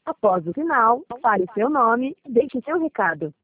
Após o sinal, fale seu nome e deixe seu recado.